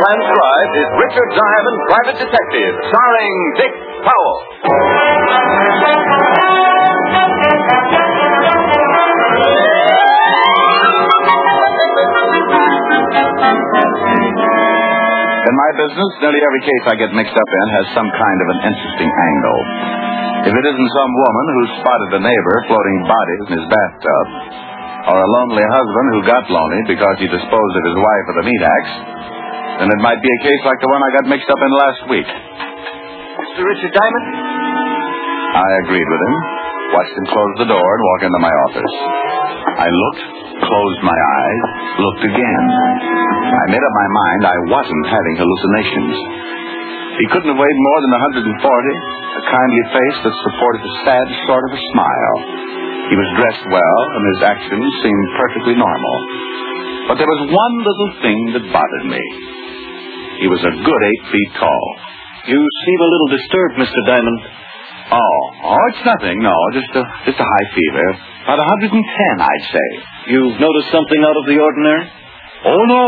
transcribed is Richard Diamond, Private Detective, starring Dick Powell. In my business, nearly every case I get mixed up in has some kind of an interesting angle. If it isn't some woman who spotted a neighbor floating bodies in his bathtub, or a lonely husband who got lonely because he disposed of his wife with a meat axe, then it might be a case like the one I got mixed up in last week. Mr. Richard Diamond? I agreed with him, watched him close the door and walk into my office. I looked, closed my eyes, looked again. I made up my mind I wasn't having hallucinations. He couldn't have weighed more than 140, a kindly face that supported a sad sort of a smile. He was dressed well, and his actions seemed perfectly normal. But there was one little thing that bothered me. He was a good 8 feet tall. You seem a little disturbed, Mr. Diamond. Oh, it's nothing. No, just a high fever. About 110, I'd say. You've noticed something out of the ordinary? Oh, no.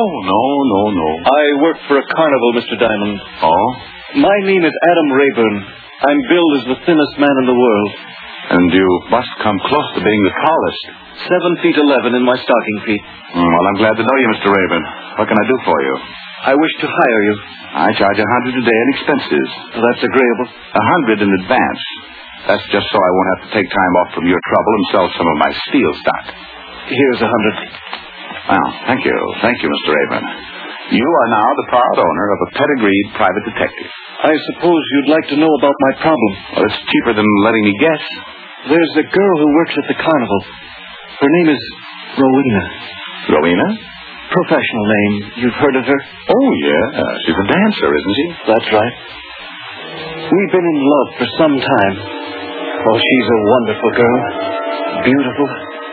I work for a carnival, Mr. Diamond. Oh? My name is Adam Rayburn. I'm billed as the thinnest man in the world. And you must come close to being the tallest. 7 feet 11 in my stocking feet. Well, I'm glad to know you, Mr. Rayburn. What can I do for you? I wish to hire you. I charge $100 a day in expenses. That's agreeable. $100 in advance. That's just so I won't have to take time off from your trouble and sell some of my steel stock. Here's $100. Well, thank you. Thank you, Mr. Rayburn. You are now the proud owner of a pedigreed private detective. I suppose you'd like to know about my problem. Well, it's cheaper than letting me guess. There's a girl who works at the carnival. Her name is Rowena. Rowena? Professional name. You've heard of her? Oh, yeah. She's a dancer, isn't she? That's right. We've been in love for some time. Oh, she's a wonderful girl. Beautiful.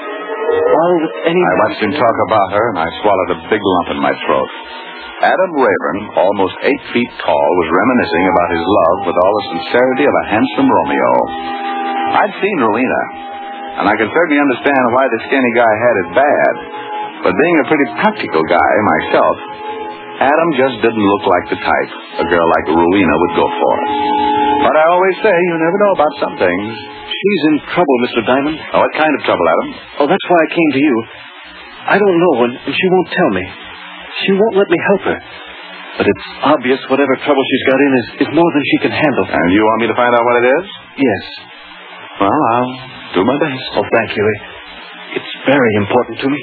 I watched him talk about her, and I swallowed a big lump in my throat. Adam Rayburn, almost 8 feet tall, was reminiscing about his love with all the sincerity of a handsome Romeo. I'd seen Rowena, and I could certainly understand why the skinny guy had it bad. But being a pretty practical guy myself, Adam just didn't look like the type a girl like Rowena would go for. But I always say you never know about some things. She's in trouble, Mr. Diamond. Oh, what kind of trouble, Adam? Oh, that's why I came to you. I don't know, and she won't tell me. She won't let me help her. But it's obvious whatever trouble she's got in is more than she can handle. And you want me to find out what it is? Yes. Well, I'll do my best. Oh, thank you. It's very important to me.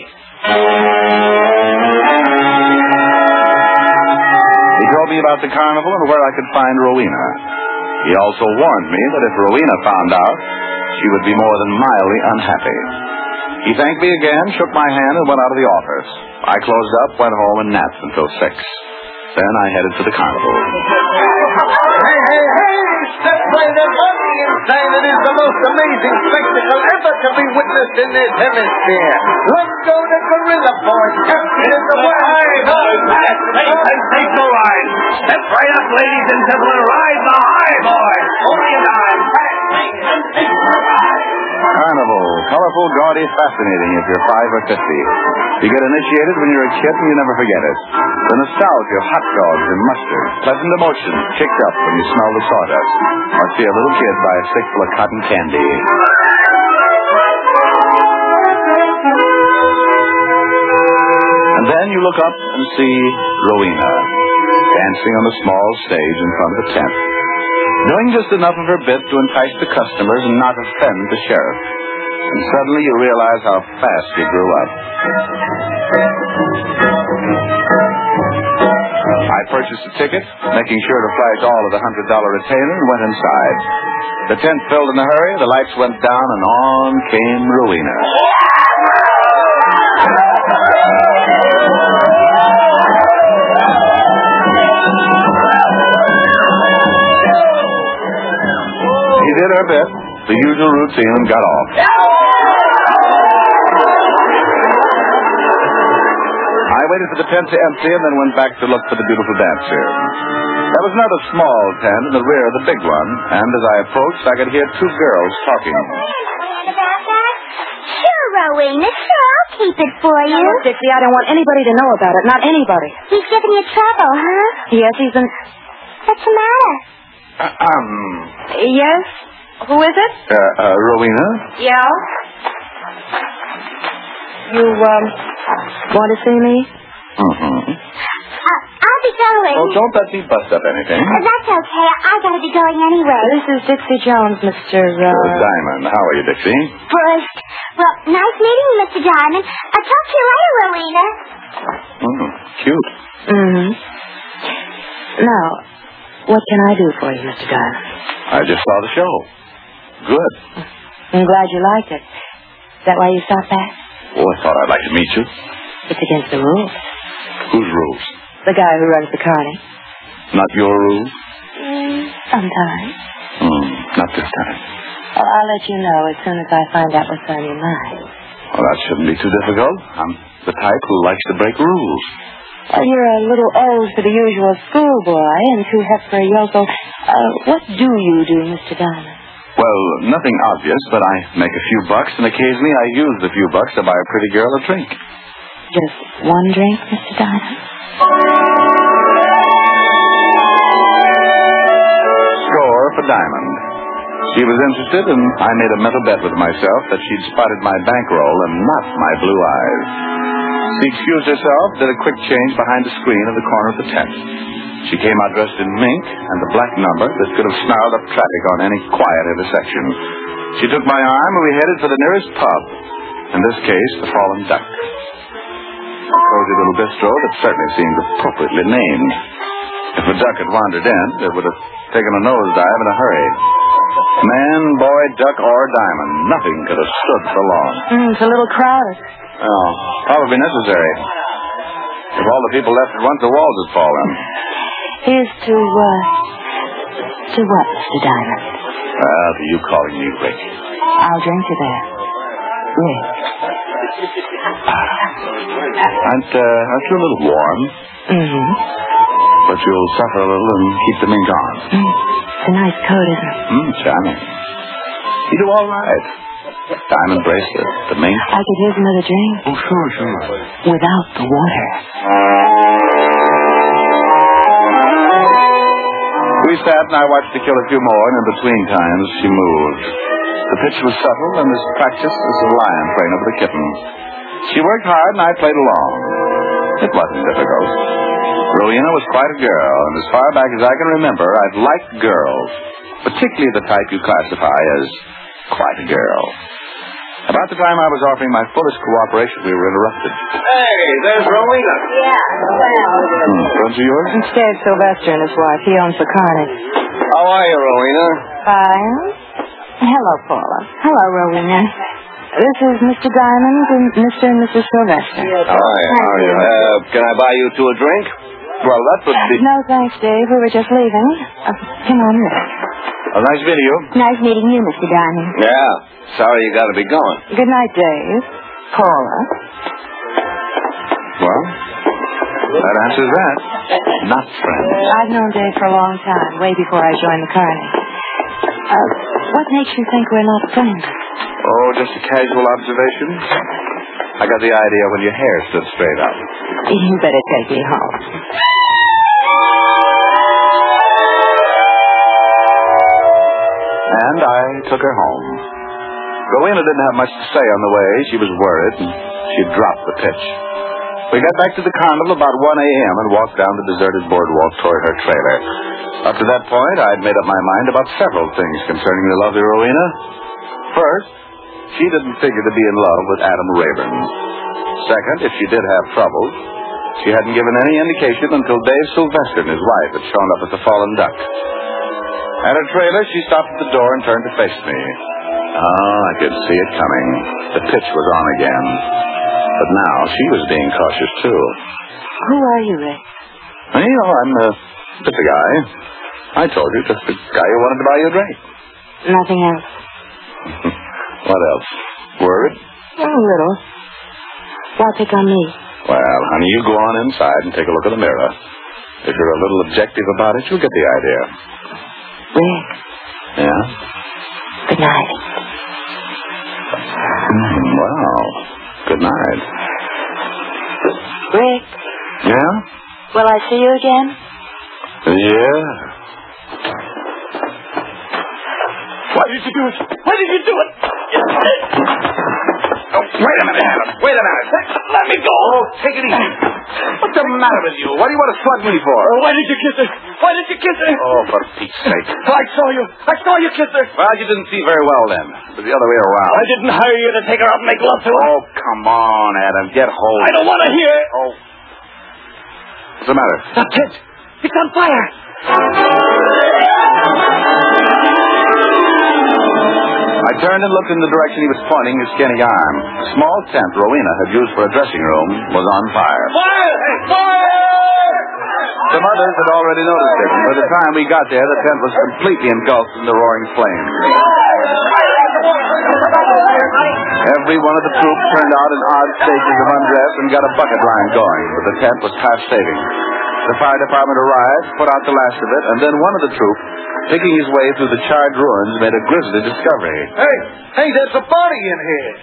He told me about the carnival and where I could find Rowena. He also warned me that if Rowena found out, she would be more than mildly unhappy. He thanked me again, shook my hand, and went out of the office. I closed up, went home, and napped until 6. Then I headed for the carnival. Hey! Step right up on me and say that is the most amazing spectacle ever to be witnessed in this hemisphere. Let's go to Gorilla Boy. Captain the High Boy. Sensational ride. Step right up, ladies and gentlemen. Ride the High Boy. Only a dime. Sensational ride. Carnival. Colorful, gaudy, fascinating if you're 5 or 50. You get initiated when you're a kid and you never forget it. The nostalgia of hot dogs and mustard. Pleasant emotions kicked up when you smell the sawdust. Or see a little kid buy a stickful of cotton candy. And then you look up and see Rowena dancing on the small stage in front of the tent, doing just enough of her bit to entice the customers and not offend the sheriff. And suddenly you realize how fast you grew up. I purchased a ticket, making sure to flash all of the $100 retainer, and went inside. The tent filled in a hurry, the lights went down, and on came Rowena. She did her bit, the usual routine, and got off. I waited for the tent to empty and then went back to look for the beautiful dancer. There was another small tent in the rear of the big one, and as I approached, I could hear 2 girls talking. About that? Sure, Rowena. Sure, I'll keep it for you. No, Dixie, I don't want anybody to know about it. Not anybody. He's giving you trouble, huh? Yes, he's been... What's the matter? Yes? Who is it? Rowena? Yeah? You, want to see me? Mm-hmm. I'll be going. Oh, don't let me bust up anything. That's okay. I gotta be going anyway. This is Dixie Jones, Mr. Diamond. How are you, Dixie? First, well, nice meeting you, Mr. Diamond. I'll talk to you later, Rowena. Cute. Mm-hmm. Now, what can I do for you, Mr. Diamond? I just saw the show. Good. I'm glad you liked it. Is that why you stopped back? Oh, I thought I'd like to meet you. It's against the rules. Whose rules? The guy who runs the carny. Not your rules? Sometimes. Not this time. Well, I'll let you know as soon as I find out what's on your mind. Well, that shouldn't be too difficult. I'm the type who likes to break rules. Well, you're a little old for the usual schoolboy and too hep for a yokel. What do you do, Mr. Diamond? Well, nothing obvious, but I make a few bucks, and occasionally I use the few bucks to buy a pretty girl a drink. Just one drink, Mr. Diamond? Score for Diamond. She was interested, and I made a mental bet with myself that she'd spotted my bankroll and not my blue eyes. She excused herself, did a quick change behind the screen in the corner of the tent. She came out dressed in mink and a black number that could have snarled up traffic on any quiet intersection. She took my arm, and we headed for the nearest pub. In this case, the Fallen Duck. A cozy little bistro that certainly seemed appropriately named. If a duck had wandered in, it would have taken a nosedive in a hurry. Man, boy, duck, or diamond, nothing could have stood so long. It's a little crowded. Oh, probably necessary. If all the people left at once, the walls would fall in. Here's to what, Mr. Diamond? Well, to you calling me Rick. I'll drink to that. Rick. Aren't you a little warm? Mm-hmm. But you'll suffer a little and keep the mink on. It's a nice coat, isn't it? Charming. You do all right. Diamond bracelet, the mink. I could use another drink. Oh, sure. Without the water. We sat and I watched her kill a few more, and in between times she moved. The pitch was subtle and as practiced as a lion playing over the kitten. She worked hard and I played along. It wasn't difficult. Rowena was quite a girl, and as far back as I can remember, I've liked girls, particularly the type you classify as quite a girl. About the time I was offering my fullest cooperation, we were interrupted. Hey, there's Rowena. Yeah, well. Friends of yours? It's Dave Sylvester and his wife. He owns the carny. How are you, Rowena? Fine. Hello, Paula. Hello, Rowena. This is Mr. Diamond and Mr. and Mrs. Sylvester. Hi, how are you? Can I buy you two a drink? Well, that would be... No, thanks, Dave. We were just leaving. Come on, Rick. A nice meeting you. Nice meeting you, Mr. Diamond. Yeah. Sorry you got to be going. Good night, Dave. Paula. Well, that answers that. Not friends. I've known Dave for a long time, way before I joined the carny. What makes you think we're not friends? Oh, just a casual observation. I got the idea when your hair stood straight up. You better take me home. And I took her home. Rowena didn't have much to say on the way. She was worried, and she dropped the pitch. We got back to the carnival about 1 a.m. and walked down the deserted boardwalk toward her trailer. Up to that point, I'd made up my mind about several things concerning the lovely Rowena. First, she didn't figure to be in love with Adam Rayburn. Second, if she did have troubles, she hadn't given any indication until Dave Sylvester and his wife had shown up at the Fallen Duck. At her trailer, she stopped at the door and turned to face me. Oh, I could see it coming. The pitch was on again. But now she was being cautious, too. Who are you, Rick? I'm just a guy. I told you, just a guy who wanted to buy you a drink. Nothing else. What else? Worried? A little. Why pick on me? Well, honey, you go on inside and take a look in the mirror. If you're a little objective about it, you'll get the idea. Rick. Yeah? Good night. Well, good night. Rick, Yeah? will I see you again? Yeah. Why did you do it? Why did you do it? Oh, wait a minute, Adam. Wait a minute. Let me go. Oh, take it easy. What's the matter with you? What do you want to slug me for? Why did you kiss her? Why did you kiss her? Oh, for Pete's sake. I saw you kiss her. Well, you didn't see very well then. It was the other way around. I didn't hire you to take her out and make love to her. Oh, come on, Adam. Get hold. I don't want to hear it. Oh. What's the matter? The tent. It's on fire. I turned and looked in the direction he was pointing his skinny arm. The small tent Rowena had used for a dressing room was on fire. Fire! Fire! Some others had already noticed it, and by the time we got there, the tent was completely engulfed in the roaring flames. Every one of the troops turned out in odd stages of undress and got a bucket line going, but the tent was past saving. The fire department arrived, put out the last of it, and then one of the troops, picking his way through the charred ruins, made a grisly discovery. Hey, there's a body in here.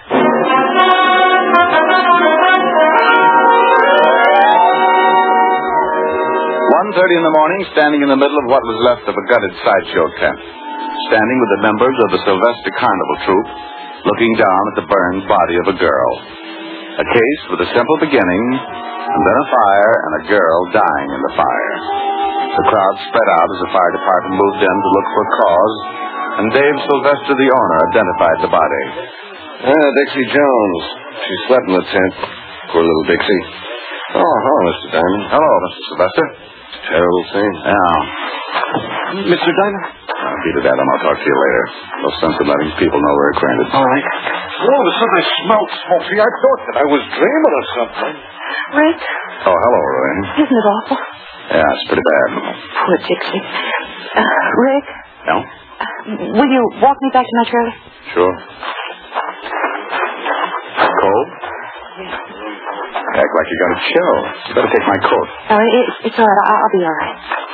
1:30 in the morning, standing in the middle of what was left of a gutted sideshow tent, standing with the members of the Sylvester Carnival troupe, looking down at the burned body of a girl. A case with a simple beginning, and then a fire and a girl dying in the fire. The crowd spread out as the fire department moved in to look for a cause, and Dave Sylvester, the owner, identified the body. Dixie Jones. She slept in the tent. Poor little Dixie. Oh, hello, Mr. Diamond. Hello, Mr. Sylvester. Terrible thing. Yeah. Mr. Diamond? Beat it, Adam. I'll talk to you later. No sense in letting people know we're acquainted. All right. All of a sudden I smelled smoky. I thought that I was dreaming or something. Rick, Oh, hello, Rowena. isn't it awful? Yeah, it's pretty bad. Poor Dixie. Rick, No? will you walk me back to my trailer? Sure. Cold? Act like you got a chill. You better take my coat. Oh, it's all right. I'll be all right.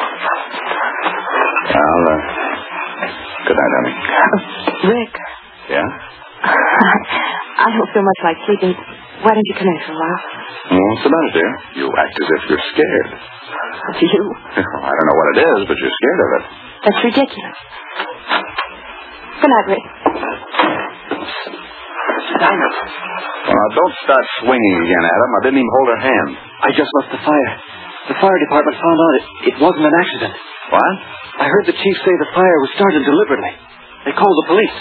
Well, good night, honey. Rick, Yeah? I don't feel much like sleeping. Why don't you come in for a while? What's the matter, dear? You act as if you're scared. You? I don't know what it is, but you're scared of it. That's ridiculous. Good night, Rick. Diamond. Well, now, don't start swinging again, Adam. I didn't even hold her hand. I just left the fire. The fire department found out it wasn't an accident. What? I heard the chief say the fire was started deliberately. They called the police.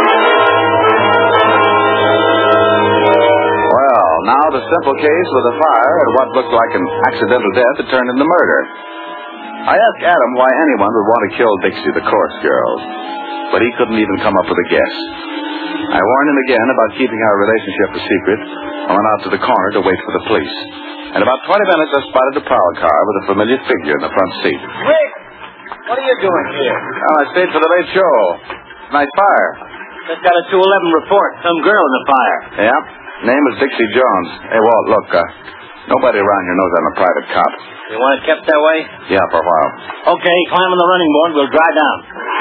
Well, now the simple case with a fire and what looked like an accidental death had turned into murder. I asked Adam why anyone would want to kill Dixie, the chorus girl, but he couldn't even come up with a guess. I warned him again about keeping our relationship a secret. I went out to the corner to wait for the police. In about 20 minutes, I spotted a prowl car with a familiar figure in the front seat. Rick, what are you doing here? Well, I stayed for the late show. Nice fire. Just got a 211 report. Some girl in the fire. Yeah. Name is Dixie Jones. Hey, Walt, look, nobody around here knows I'm a private cop. You want it kept that way? Yeah, for a while. Okay, climb on the running board. We'll drive down.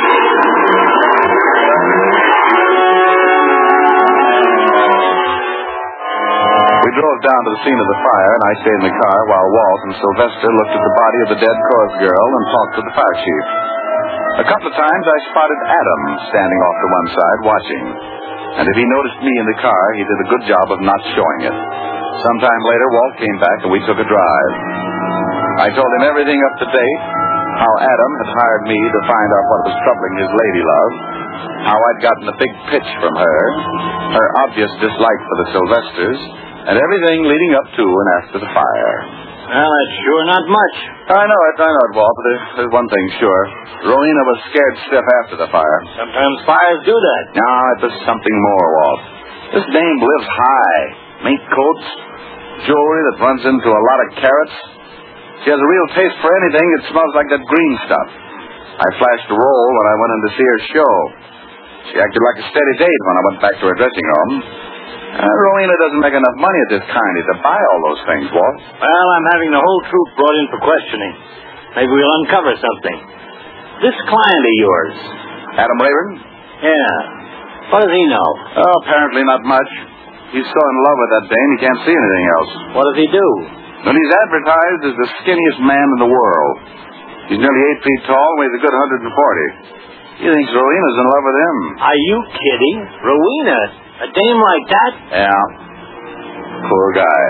We drove down to the scene of the fire, and I stayed in the car while Walt and Sylvester looked at the body of the dead chorus girl and talked to the fire chief. A couple of times I spotted Adam standing off to one side watching. And if he noticed me in the car, he did a good job of not showing it. Sometime later, Walt came back and we took a drive. I told him everything up to date, how Adam had hired me to find out what was troubling his lady love, how I'd gotten a big pitch from her obvious dislike for the Sylvesters, and everything leading up to and after the fire. Well, that's sure not much. I know it, Walt, but there's one thing sure. Rowena was scared stiff after the fire. Sometimes fires do that. No, it was something more, Walt. This dame lives high. Mink coats, jewelry that runs into a lot of carats. She has a real taste for anything that smells like that green stuff. I flashed a roll when I went in to see her show. She acted like a steady date when I went back to her dressing room. Rowena doesn't make enough money at this kindy to buy all those things, Walt. Well, I'm having the whole troop brought in for questioning. Maybe we'll uncover something. This client of yours. Adam Rayburn? Yeah. What does he know? Oh, apparently not much. He's so in love with that dame he can't see anything else. What does he do? And he's advertised as the skinniest man in the world. He's nearly 8 feet tall and weighs a good 140. He thinks Rowena's in love with him. Are you kidding? Rowena? A dame like that? Yeah. Poor guy.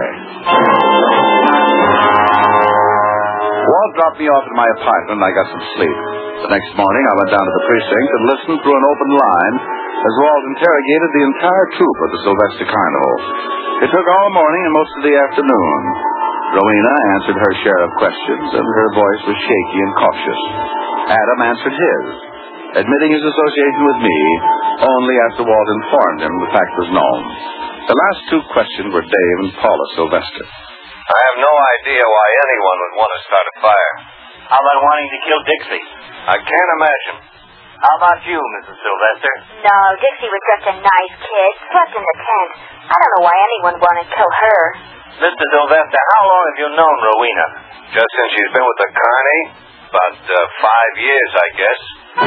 Walt dropped me off at my apartment and I got some sleep. The next morning I went down to the precinct and listened through an open line as Walt interrogated the entire troupe of the Sylvester Carnival. It took all morning and most of the afternoon. Rowena answered her share of questions, and her voice was shaky and cautious. Adam answered his, admitting his association with me only after Walt informed him the fact was known. The last 2 questions were Dave and Paula Sylvester. I have no idea why anyone would want to start a fire. How about wanting to kill Dixie? I can't imagine. How about you, Mrs. Sylvester? No, Dixie was just a nice kid. Slept in the tent. I don't know why anyone wanted to kill her. Mr. Sylvester, how long have you known Rowena? Just since she's been with the Carney? About 5 years, I guess.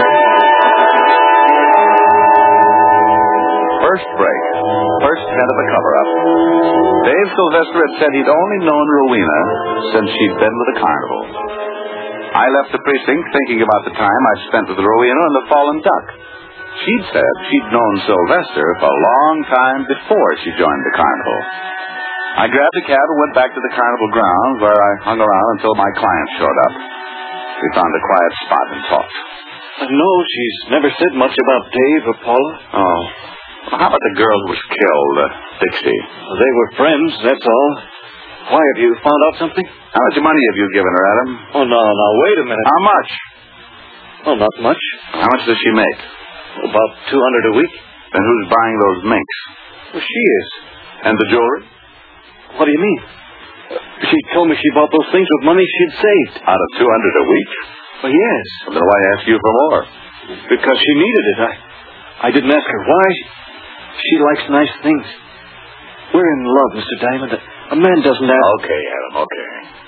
First break. First head of the cover-up. Dave Sylvester had said he'd only known Rowena since she'd been with the Carnival. I left the precinct thinking about the time I'd spent with Rowena and the Fallen Duck. She'd said she'd known Sylvester for a long time before she joined the Carnival. I grabbed a cab and went back to the Carnival grounds where I hung around until my client showed up. We found a quiet spot and talked. No, she's never said much about Dave or Paula. Oh. Well, how about the girl who was killed, Dixie? Well, they were friends, that's all. Why, have you found out something? How much money have you given her, Adam? Oh, no, wait a minute. How much? Oh, not much. How much does she make? About $200 a week. Then who's buying those minks? Well, she is. And the jewelry? What do you mean? She told me she bought those things with money she'd saved. Out of $200 a week? Well, yes. Well, then why ask you for more? Because she needed it. I didn't ask her why. She likes nice things. We're in love, Mr. Diamond. A man doesn't ask... Okay, Adam, okay.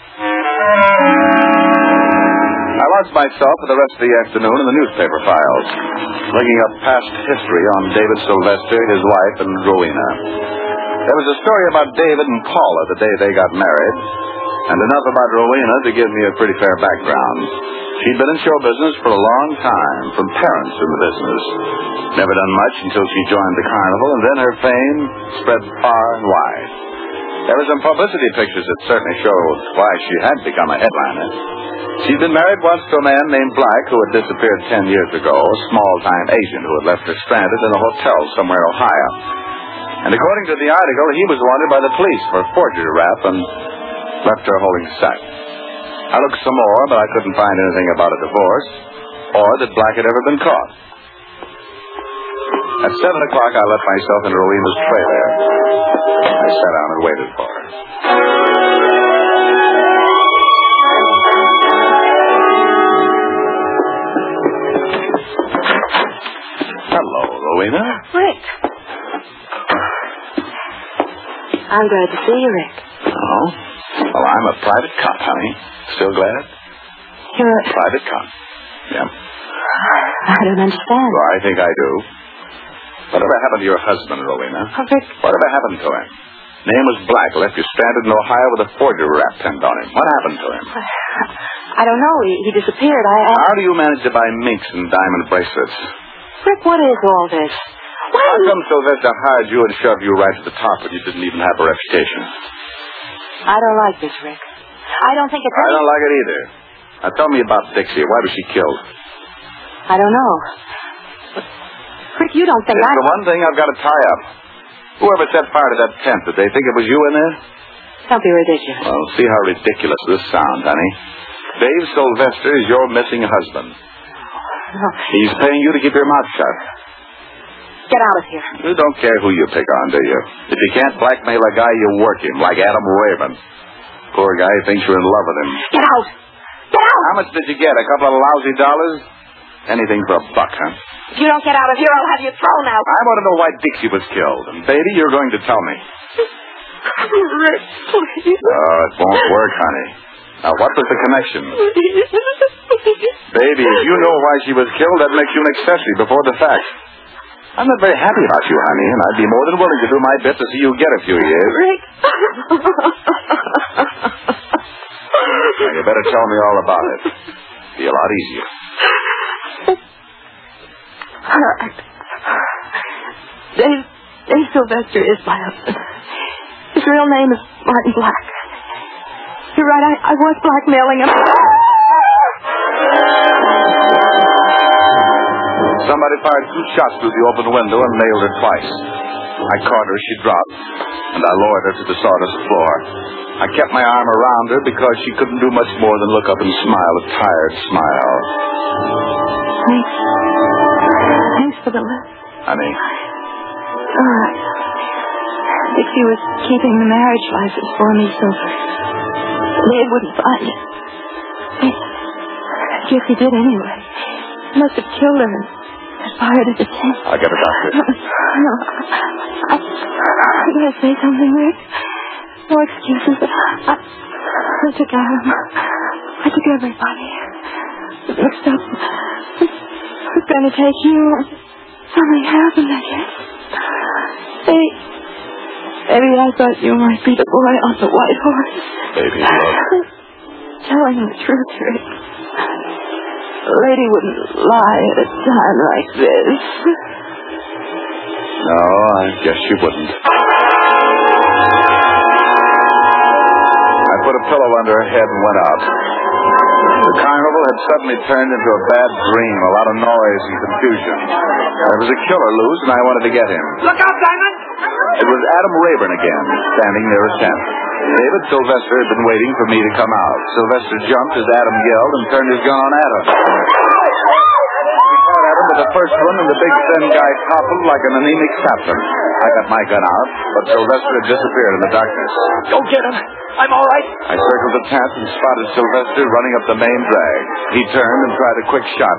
I lost myself for the rest of the afternoon in the newspaper files, looking up past history on David Sylvester, his wife, and Rowena. There was a story about David and Paula the day they got married, and enough about Rowena to give me a pretty fair background. She'd been in show business for a long time, from parents in the business. Never done much until she joined the Carnival, and then her fame spread far and wide. There were some publicity pictures that certainly showed why she had become a headliner. She'd been married once to a man named Black who had disappeared 10 years ago, a small-time agent who had left her stranded in a hotel somewhere in Ohio. And according to the article, he was wanted by the police for forgery rap and left her holding a sack. I looked some more, but I couldn't find anything about a divorce or that Black had ever been caught. At 7 o'clock, I left myself in Rowena's trailer. I sat down and waited for her. Hello, Rowena. Rick. I'm glad to see you, Rick. Oh? Well, I'm a private cop, honey. Still glad? You're a... Private cop. Yeah. I don't understand. Well, I think I do. Whatever happened to your husband, Rowena? Oh, Rick. Whatever happened to him? Name was Black. Left you stranded in Ohio with a forgery rap pinned on him. What happened to him? I don't know. He disappeared. How do you manage to buy minks and diamond bracelets? Rick, what is all this? Why How come Sylvester hired you and shoved you right to the top when you didn't even have a reputation? I don't like this, Rick. I don't think it's... I don't like it either. Now tell me about Dixie. Why was she killed? I don't know. But, Rick, you don't think It's the one thing I've got to tie up. Whoever set fire to that tent, did they think it was you in there? Don't be ridiculous. Well, see how ridiculous this sounds, honey. Dave Sylvester is your missing husband. No. He's paying you to keep your mouth shut. Get out of here. You don't care who you pick on, do you? If you can't blackmail a guy, you work him, like Adam Raven. Poor guy thinks you're in love with him. Get out! Get out! How much did you get? A couple of lousy dollars? Anything for $1, huh? If you don't get out of here, I'll have you thrown out. I want to know why Dixie was killed. And, baby, you're going to tell me. Rick, please. Oh, it won't work, honey. Now, what was the connection? Baby, if you know why she was killed, that makes you an accessory before the fact. I'm not very happy about you, honey, and I'd be more than willing to do my bit to see you get a few years. Rick. Now, you better tell me all about it. It'll be a lot easier. All right. Dave Sylvester is my husband. His real name is Martin Black. You're right, I was blackmailing him. Somebody fired 2 shots through the open window and nailed her twice. I caught her, she dropped, and I lowered her to the sawdust floor. I kept my arm around her because she couldn't do much more than look up and smile a tired smile. Thanks for the lift. Honey. All right. Dixie was keeping the marriage license for me so Dave wouldn't find it. I guess he did anyway. He must have killed her and fired at the tent. I'll get a doctor. No. I gotta say something, Rick. No excuses. I took Adam. I took everybody. It mixed up. I was gonna take you. Something happened, I guess. Maybe I thought you might be the boy on the white horse. Baby, look. Telling the truth, Rick. A lady wouldn't lie at a time like this. No, I guess you wouldn't. I put a pillow under her head and went out. The carnival had suddenly turned into a bad dream, a lot of noise and confusion. There was a killer loose, and I wanted to get him. Look out, Diamond! It was Adam Rayburn again, standing near a tent. David Sylvester had been waiting for me to come out. Sylvester jumped as Adam yelled and turned his gun on Adam. He shot Adam with the first one, and the big thin guy toppled like an anemic sapling. I got my gun out, but Sylvester had disappeared in the darkness. Go get him. I'm all right. I circled the tent and spotted Sylvester running up the main drag. He turned and tried a quick shot.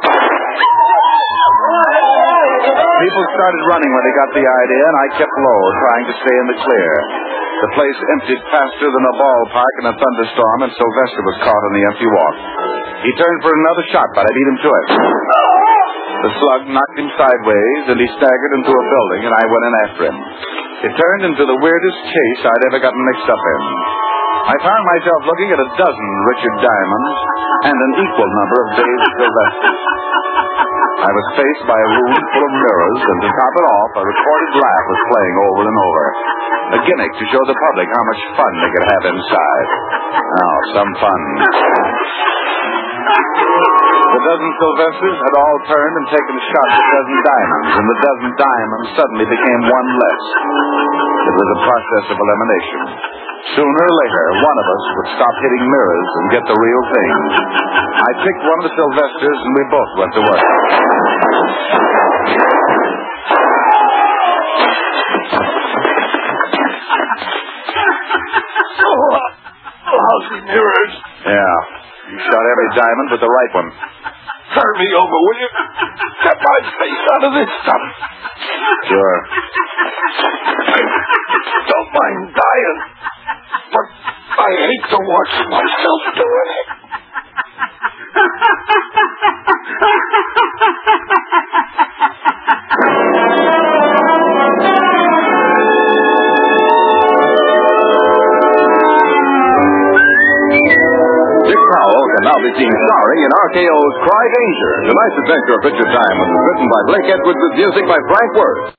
People started running when they got the idea, and I kept low, trying to stay in the clear. The place emptied faster than a ballpark in a thunderstorm, and Sylvester was caught on the empty walk. He turned for another shot, but I beat him to it. The slug knocked him sideways, and he staggered into a building, and I went in after him. It turned into the weirdest chase I'd ever gotten mixed up in. I found myself looking at a dozen Richard Diamonds and an equal number of Dave Sylvesters. I was faced by a room full of mirrors, and to top it off, a recorded laugh was playing over and over. A gimmick to show the public how much fun they could have inside. Oh, some fun. The dozen Sylvesters had all turned and taken shots at a dozen diamonds, and the dozen diamonds suddenly became one less. It was a process of elimination. Sooner or later, one of us would stop hitting mirrors and get the real thing. I picked one of the Sylvesters, and we both went to work. Lousy mirrors. Yeah, you shot every diamond but the right one. Turn me over, will you? Get my face out of this stuff. Sure. I don't mind dying, but I hate to watch myself doing it. Dick Powell can now be seen starring in RKO's Cry Danger. Tonight's adventure of Richard Diamond was written by Blake Edwards with music by Frank Worth.